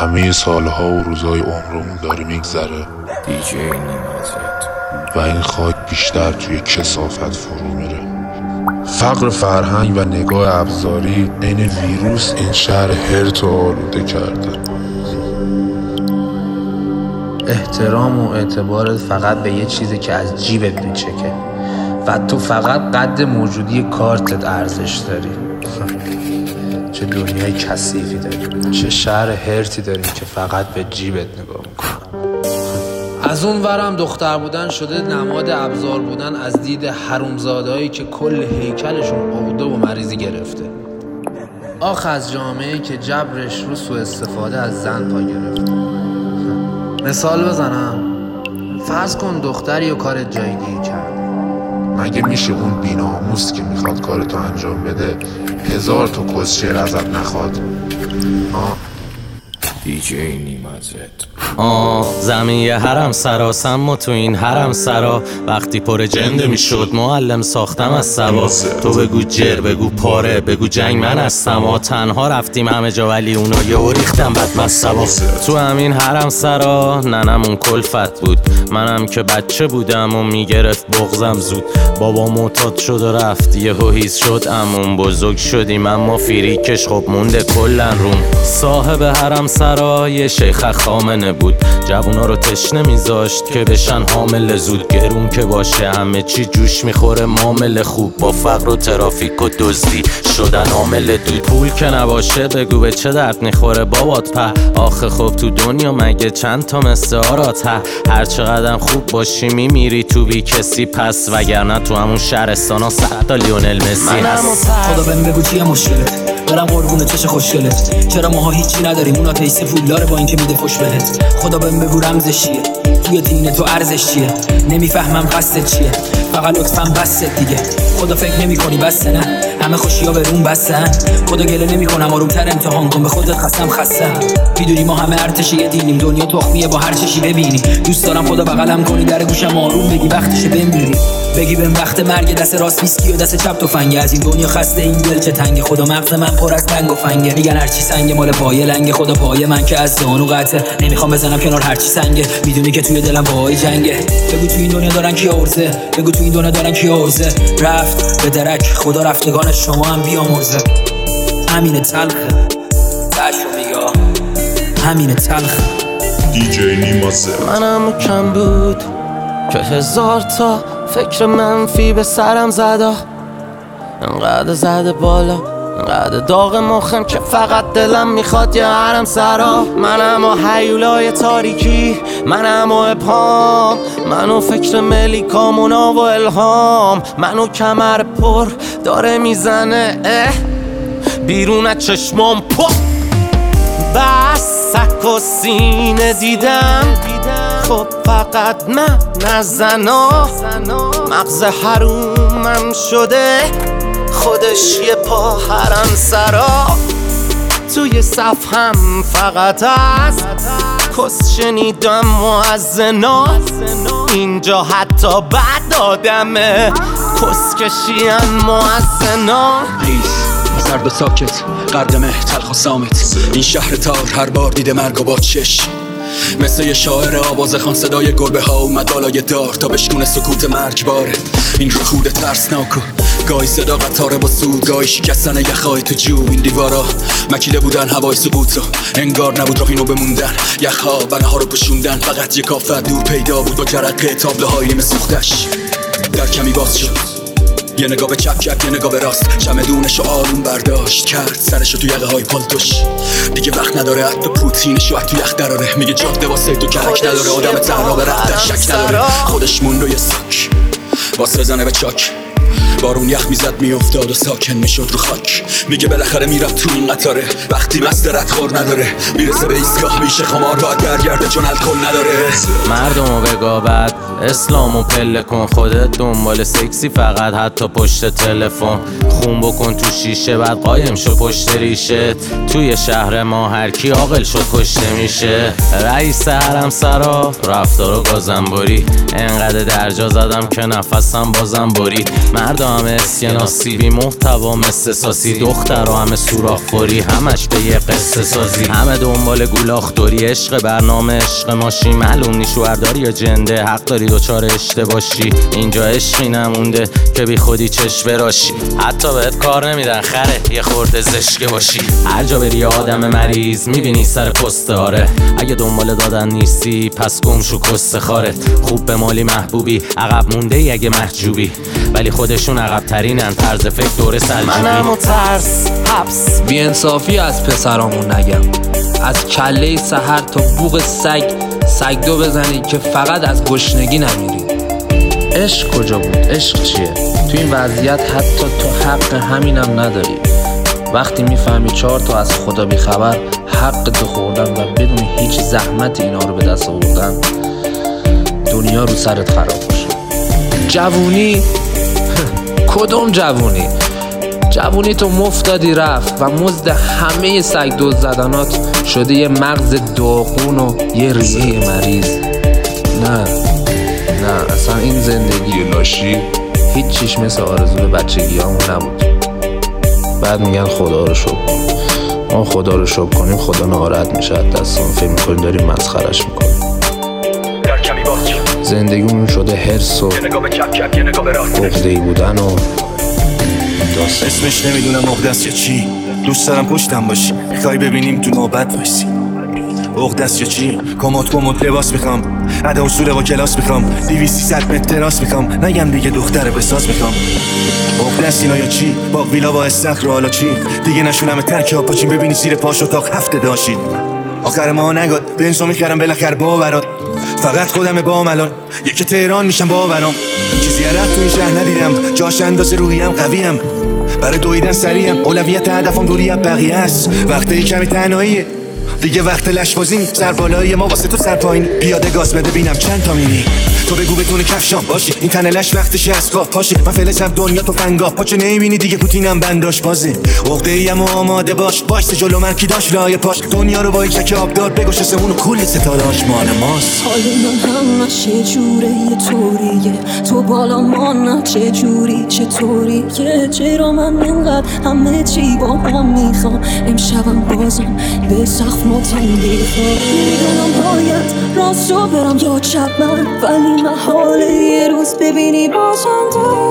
همه سالها و روزهای عمرمون داره میگذره دیجی نیمازت و این خاک بیشتر توی کثافت فرو میره. فقر فرهنگ و نگاه ابزاری عین ویروس این شهر هرت رو آلوده کرده. احترام و اعتبارت فقط به یه چیزی که از جیبت میچکه و تو فقط قد موجودی کارتت ارزش داری. چه دنیای کثیفی داریم، چه شهر هرتی داریم که فقط به جیبت نگاه میکنه. از اون ورم دختر بودن شده نماد ابزار بودن از دید حرومزادهایی که کل هیکلشون عقده و مریضی گرفته. آخ از جامعه‌ای که جبرش رو سوء استفاده از زن پا گرفته. مثال بزنم، فرض کن دختری و کارت جایگیری کرد. مگه میشه اون بی‌ناموس که میخواد کارتو انجام بده 1000 تا کسچر ازت نخواد؟ دیجی نیمازت زمین یه حرم سراسم و تو این حرم سرا وقتی پر جنده میشد معلم ساختم از سبا. تو بگو جر بگو پاره بگو جنگ من هستم و تنها رفتیم همه جا ولی اونو یه ریختم بد مصبا. تو همین حرم سرا ننمون کلفت بود، منم که بچه بودم و میگرفت بغزم زود. بابا معتاد شد و رفت یهو هیز شد عموم، بزرگ شدیم اما فریکش خب مونده کلن روم. صاحب حرم سرا یه شیخ خامنه بود، جوونا رو تشنه میذاشت که بشن حامل زود. گرون که باشه همه چی جوش میخوره، معامله خوب با فقر و ترافیک و دزدی شدن عامل دود. پول که نباشه بگو به چه درد میخوره بابات په. آخه خب تو دنیا مگه چند تا مثل آراته، هر چقدر خوب باشی میمیری تو بی کسی پس، وگرنه تو همون شهرستانا 100 تا لیونل مسی هست. خدا بهم بگو چیه مشکلت، برم قربون چش خوشگلت. چرا ماها هیچی نداریم اونا تیسه پولداره با اینکه میده فش بهت. خدا بهم بگو رمزش چیه، توی دین تو ارزش چیه. نمیفهمم قصدت چیه، فقط لطفاً بست دیگه. خدا فکر نمی‌کنی بسه نه، همه خوشی‌ها به روم بسن. خدا گله نمی‌کنم آرومتر امتحان کن، به خودت خستم. میدونی ما همه ارتش یه دینیم، دنیا تخمیه با هر چشی ببینی. دوست دارم خدا بغلم کنی در گوشم آروم بگی وقتشه بمیری. بگی بهم وقت مرگ، دست راست ویسکی و دست چپ تفنگ. از این دنیا خسته این دل چه تنگه، خدا مغز من پر از تنگ و فنگه. میگن هرچی سنگه مال پای لنگه، خدا پای من که از زانو قطعه. نمیخوام بزنم کنار هرچی سنگه، میدونی که توی دلم پای جنگه. بگو تو این دنیا دارن کی ارزه، بگو تو این دنیا دارن کی ارزه. رفت به درک خدا رفتگان شما هم بیامرزه. همین تلخه تشو میگا، همین تلخه. دیجی نیمازت منم کم بود که 1000 تا فکر منفی به سرم زده، انقدر زده بالا انقدر داغ مخم که فقط دلم میخواد یه حرم سرا. منم و هیولای تاریکی، منم و ابهام، منو فکر ملیکامونا و الهام. منو کمر پر داره میزنه بیرون از چشمام بس سک و سینه دیدم. خب فقط من نزنا، مغز حرومم شده خودش یه پا حرم سرا. توی صف هم فقط از کس شنیدم و از زنا. اینجا حتی بد آدمه کس کشیم و از زنا. سرد و ساکت قدمه تلخ و سامت، این شهر تار هر بار دیده مرگ و با چش. مثل یه شاعر آواز خان صدای گربه ها اومد بالای دار تا بشکونه سکوت مرگباره. این رکود ترسناک و گاهی صدا قطاره با سود، گاهی شکستن یخهای تو جو. این دیوارا مکیده بودن هوای سقوط رو، انگار نبود راه اینو بموندن. یخها بناها رو پشوندن، فقط یه کافر دور پیدا بود با جرقه تابلوهای نیمه سوختش. در کمی باز شد، یه نگاه به چپ کرد یه نگاه به راست، چمدونشو آروم برداشت کرد سرشو تو یقه های پالتوش. دیگه وقت نداره حتی پوتینشو تو یخ دراره، میگه جاده واسه تو کرک نداره. آدم تنها به رفتن شک نداره، خودش مونده یه ساک باس بزنه به چاک. بارون یخ میزد میافتاد و ساکن میشد رو خاک. میگه بالاخره میرفت تو این قطاره، وقتی مست ردخور نداره. میرسه به ایستگاه میشه خمار باید برگرده چون الکل نداره. مردمو بگابد اسلامو پله کن، خودت دنبال سکسی فقط حتی پشت تلفن. خون بکن تو شیشه بعد قایم شو پشت ریشه. توی شهر ما هر کی عاقل شد کشته میشه. رئیس حرم سرا رفتار و گازنباری، انقدر درجا زدم که نفسم بازم برید. مردا همه اسکناسی بی محتوا مثل ساسی دخترها همه سوراخ خوری همش به یه قصه سازی همه دنبال گولاخدوری عشق برنامه عشق ماشی معلوم نی شوهرداری یا جنده حق داری دوچار اشتباشی اینجا عشقی نمونده که بی خودی چشم براشی حتی بهت کار نمیدن خره یه خورده زشکه باشی هر جا بری آدم مریض میبینی سر پسته آره اگه دنبال دادن نیستی پس گم شو کست خارت خوب به مالی محبوبی عقب مونده ای اگه محجوبی ولی خودشون عقب ترینن طرز فکر دوره سلجوبی منم و ترس حبس بی انصافی از پسرامون نگم از کله سحر تا بوق سگ دو بزنی که فقط از گشنگی نمیری عشق کجا بود؟ عشق چیه؟ تو این وضعیت حتی تو حق همینم نداری وقتی میفهمی 4 تا از خدا بیخبر حق تو خوردن و بدون هیچ زحمت اینا رو به دست آوردن دنیا رو سرت خراب میشه جوونی کدوم جوونی؟ جوونی تو مفتادی رفت و مزد همه سگ دوز زدنات شده یه مغز داغون و یه ریه مریض نه اصلا این زندگی لاشی هیچ چیش مثل آرزوی بچگی همون نبود بعد میگن خدا رو شکر کن ما خدا رو شکر کنیم خدا ناراحت میشه دستان فکر میکنیم داریم مسخرش میکنیم زندگیمون شده حرص و عقده‌ای بودن و داستان اسمش نمیدونم عقده است یا چی دوست دارم پشتم باشی میخوای ببینیم تو نوبت وایسی عقده است یا چی کمد لباس میخوام ادا اصول با کلاس میخوام 200 متر تراس میخوام نگم دیگه دختر بساز میخوام عقده است اینا یا چی با ویلا با استخر حالا چی دیگه نشونم ترک ها پاچین ببینی زیر پاش اتاق هفته داشتید آخر ما نگاد بنزو میخرم بالاخره باورات فقط خودم با الان یکی تهران میشم باورام چیزی عرق تو این شهر ندیدم جاش اندازه روحیم قویم برای دویدن سریم اولویت هدفم دوری از بقیه است وقتی کمی تنهاییه دیگه وقت لشبازی سر بالایی ما واسه تو سر پایین پیاده گاز بده بینم چند تا میری تو بگو بدون کفشام باشی این تنه لش وقتش از خواب پاشی من فلسم دنیا تو فنگاه پاچه نمیبینی دیگه پوتینم بنداش بازه عقده‌ایم و آماده باش جلو من کی داش لایه پاش دنیا رو با یک چک آبدار بگوش سمون و کل ستاره‌اش مال ماست حال من همش یه جوره یه طوریه تو بالا ما چه جوری چطوری که چرا من انقدر همه چی با هم میخوام امشبم بازم به سقف متنگی میدونم باید راست رو برم یا چپ من ولی محاله یه روز ببینی باشم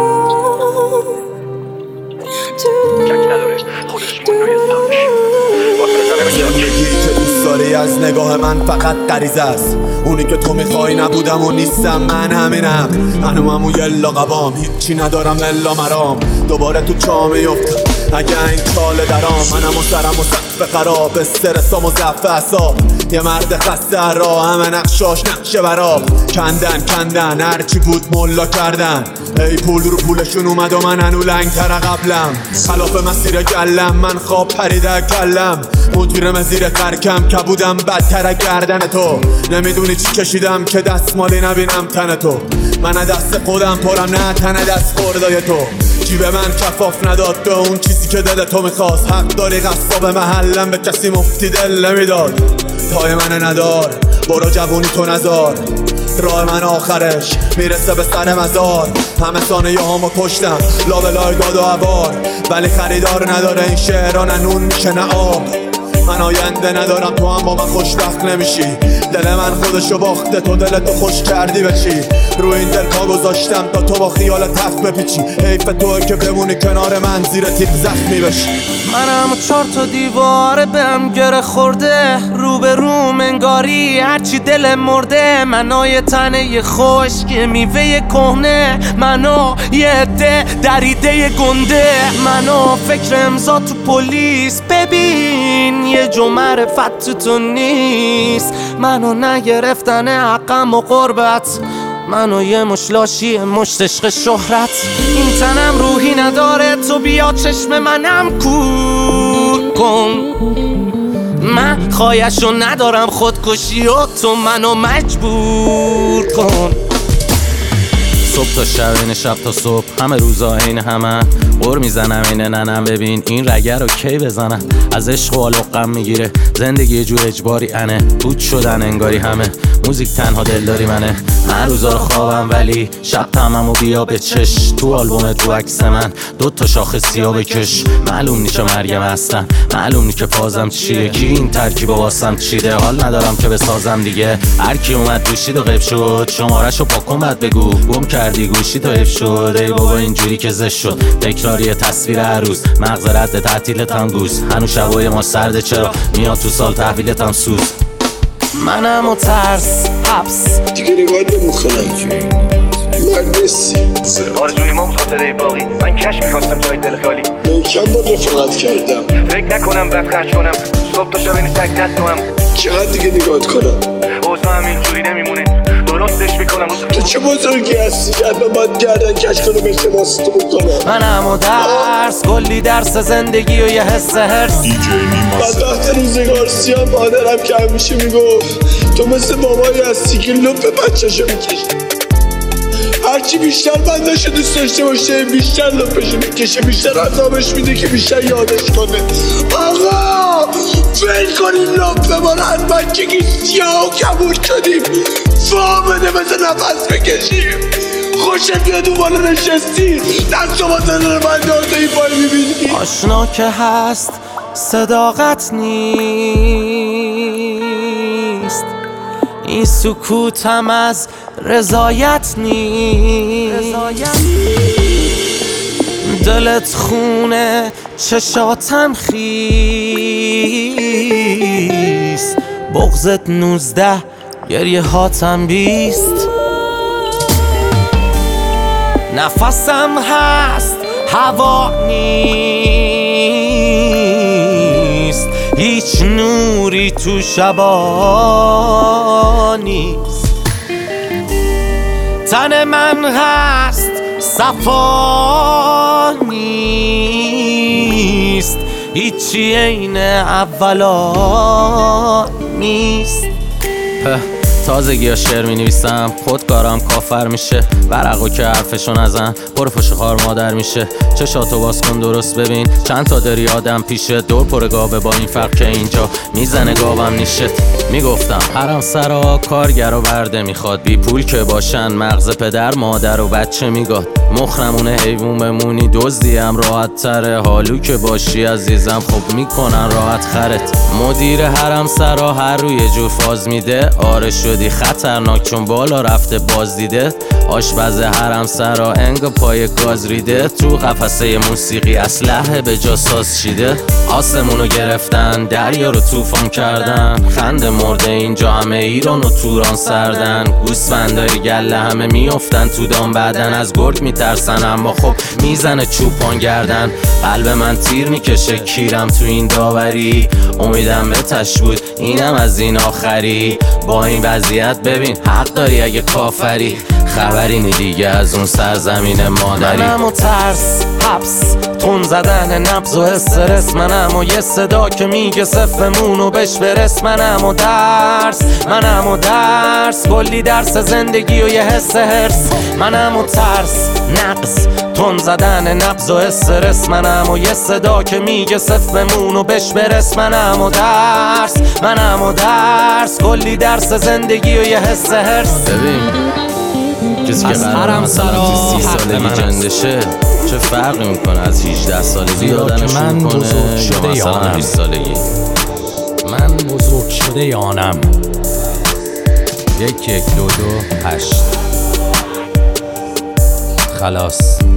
زندگی که دوست داری از نگاه من فقط غریزه است اونی که تو میخوای نبودم و نیستم من همینم هنوم و یلا قبام هیچی ندارم الا مرام دوباره تو چاه میفتم اگه این چاله درام منم و سرم و سقف خراب استرسام و ضعف اعصاب یه مرد خسته راه همه نقشاش نقشه براب کندن هرچی بود ملا کردن ای پول رو پولشون اومد و من هنو لنگ تر قبلم خلاف مسیر گلم من خواب پریده کلم مدیرم زیر ترکم که بودم بدتر گردن تو نمیدونی چی کشیدم که دستمالی نبینم تن تو من دست خودم پرم نه تن دست خوردای تو جیب من کفاف نداد به اون چیزی که دل تو میخواست حق داری قصاب محلم به کسی مفتی دل نمیداد پای من ندار برو جوونی تو نزار راه من آخرش میرسه به سر مزار همه ثانیه هامو کشتم لابلای داد و عبار ولی خریدار نداره این شعرها نه نون میشه نه آب من آینده ندارم تو هم با من خوشبخت نمیشی دل من خودشو باخته تو دلتو خوش کردی به چی رو این دل پا گذاشتم تا تو با خیال تف بپیچی حیف توه که بمونی کنار من زیر تیغ زخمی بشی منم 4 تا دیواره بهم گره خورده رو به رو منگاری هرچی دل مرده منو تنه خشک میوه کهنه منو یه عده دریده گنده منو فکر امضا تو پلیس ببین یه جو معرفت تو نیست منو نگرفتن حقم و قربت منو یه مشلاشی مشت عشق شهرت این تنم روحی نداره تو بیا چشم منم کور کن من خواهشو ندارم خودکشی و تو منو مجبور کن صبح تا شب این شب تا صبح همه روزا عین همه قر میزنم این ننم ببین این رگه رو کی بزنم از عشق و علقم میگیره زندگی یه جور اجباری انه بود شدن انگاری همه موزیک تنها دلداری منه من روزا رو خوابم ولی شب تمامو بیا به چش تو آلبومت رو عکس من 2 شاخه سیاه بکش معلوم نی چه مرگم هستن معلوم نی که فازم چیه کی این ترکیب واسم چیده حال ندارم که بسازم دیگه هر کی اومد دوشید و غیب شد شماره‌شو پاکن بعد بگو گم کردی گوشی تو حیف شد ای بابا اینجوری که زشت شد تکراری تصویر هر روز مغز رد تعطیلت هم گوز هنوز شبای ما سرده چرا میاد تو سال تحویلت هم سوز منم و ترس حبس دیگه نگاهت نمی‌کنم مرد نیستی آرزوی ما خاطره باقی من کش میخواستم جای دل خالی محکم با رفاقت کردم فکر نکنم وقت خرج کنم صبح تا شب اینی تک نستوام چقدر دیگه نگاهت کنم اوضاع همینجوری نمیمونه درستش میکنم تو چه بزرگی هستی که من باید گردن کش کنم اشتباس تو بکنم منم و درس کلی درس زندگی و یه حس هرس بدبخت روزگار سیام مادرم که همیشه میگفت تو مثل بابایی هستی که لپ بچه‌شو میکشی هرچی بیشتر بندشو دوست داشته باشه بیشتر لپشو میکشه بیشتر عذابش میده که بیشتر یادش کنه آقا فیل کنیم لپه ما رو حتما که سیاه و کبود شدیم فامده مثل نفس بکشیم خوشت بیاد اون بالا نشستی دست و بازن رو من داده ای پای میبینی آشنا که هست صداقت نیست این سکوتم از رضایت نیست دلت خونه چشاتم خیست بغضت 19 گریه هاتم 20 نفسم هست هوا نیست هیچ نوری تو شبا نیست تن من هست صفا نیست هیچی عین اولا نیست تازگی ها شعر می نویسم خودکارم کافر میشه ورقو که حرفشو نزن پر پشت خار مادر میشه چشاتو باز کن درست ببین چند تا داری آدم پیشه دور پر گاوه با این فرق که اینجا میزنه گاوم نیشت میگفتم حرم سرا کارگر و برده میخواد بی پول که باشن مغز پدر مادر و بچه میگاد مخرمونه حیوون بمونی دزدیم راحت تره حالو که باشی عزیزم خب میکنن راحت خرت مدیر حرم سرا هر روی جور فاز میده آره شدی خطرناک چون بالا رفته باز دیده آشپز حرم سرا انگ پای گاز ریده تو قفسه موسیقی اسلحه به جا ساز شیده آسمونو گرفتن دریا رو طوفان کردن خنده مرده اینجا همه ایران و توران سردن گوسفندای گله همه میافتن تو دام بعدن از گرگ میترسن اما خب میزنه چوپان گردن قلب من تیر میکشه کیرم تو این داوری امیدم به تش بود اینم از این آخری با این وضعیت ببین حق داری اگه کافری خبری نی دیگه از اون سرزمین مادری منم و ترس حبس تون زدن نبض و استرس منم و یه صدا که میگه صفمونو بش برس منم و درس کلی درس زندگی و یه حس هرس منم و ترس نقص تون زدن نبض و استرس منم و یه صدا که میگه صفمونو بش برس منم و درس کلی درس زندگی و یه حس هرس ببین کسی که قرار مثلا 30 سالگی جندشه چه فرقی میکنه از 18 سالگی آدمش میکنه یا مثلا 20 سالگی من بزرگ شده یانم 1 1 2 2 8 خلاص